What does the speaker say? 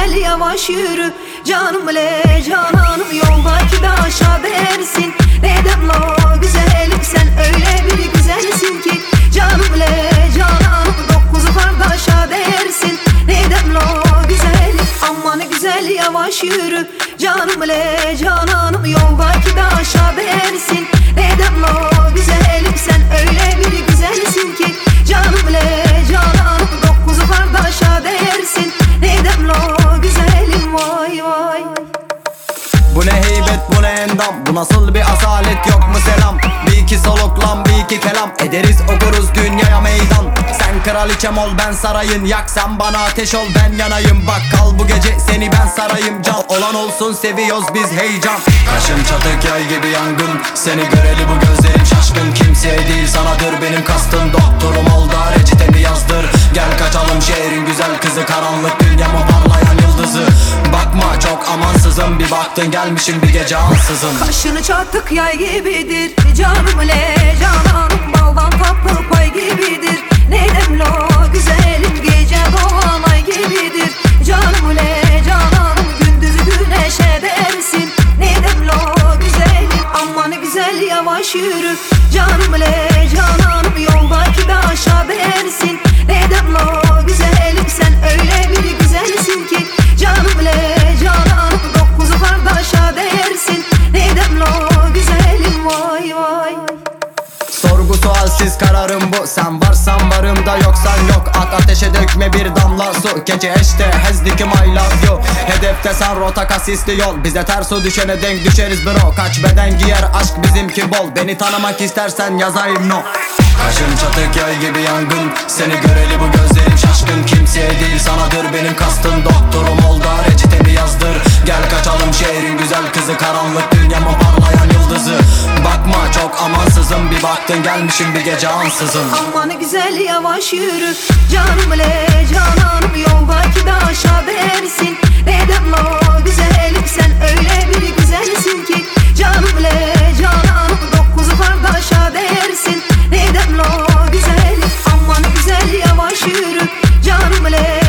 güzel yavaş yürü. Canım le cananım, yoldaki de aşağı dersin. Neden lo güzelim, sen öyle bir güzelsin ki. Canım le cananım, dokuzu kardeşa dersin. Neden lo güzelim, aman güzel yavaş yürü. Canım le cananım, yoldaki de aşağı dersin. Neden lo güzelim, sen öyle bir güzelsin ki. Canım le cananım, dokuzu kardeşa dersin. Neden lo güzelim, vay vay. Bu ne heybet, bu ne endam, bu nasıl bir asalet, yok mu selam? Bir iki soluklan, bir iki kelam ederiz, okuruz dünyaya meydan. Sen kraliçem ol, ben sarayın, yak sen bana ateş ol, ben yanayım. Bak kal bu gece, seni ben sarayım. Can olan olsun, seviyoruz biz heyecan. Kaşın çatık yay gibi yangın, seni göreli bu gözlerim şaşkın. Kimseye değil sanadır benim kastım, doktorum ol da reçetemi yazdır. Gel kaçalım şehrin güzel kızı, karanlık dünyamı parlayan yıldızı. Bakma çok amansızım, bir baktın gelmişim bir gece ansızın. Kaşını çatık yay gibidir, canım le cananım, baldan tatlı pay gibidir. Neden lo güzelim, gece doğan ay gibidir. Canım le cananım, gündüzü güneş edersin. Neden lo güzelim, aman güzel yavaş yürü. Canım le cananım, yoldaki de aşağı dersin. Neden lo güzelim, sen öyle bir güzelsin ki. Canım le cananım, dokuzu kardeşa dersin. Neden lo güzelim, vay vay. Sorgu sualsiz kararım bu, sen varsan varım da yoksan yok. At ateşe dökme bir damla su, gece eşte hezdikim I love you. Hedefte sen rota kasisli yol, bize ters o düşene denk düşeriz bro. Kaç beden giyer aşk bizimki bol, beni tanımak istersen yazayım no. Kaşın çatık yay gibi yangın, seni göreli bu gözlerim şaşkın. Kimseye değil sanadır benim kastım, doktorum ol da reçetemi yazdır. Gel kaçalım şehrin güzel kızı, karanlık dünyamı parlayan yıldızı. Bakma çok amansızım, bir baktın gelmişim bir gece ansızın. Aman güzel yavaş yürü. Canım le cananım, yoldaki de aşağı dersin. Neden lo güzelim, sen öyle bir güzelsin ki. Canım le cananım, dokuzu kardeşa dersin. Neden lo güzelim, aman güzel yavaş yürü. Canım le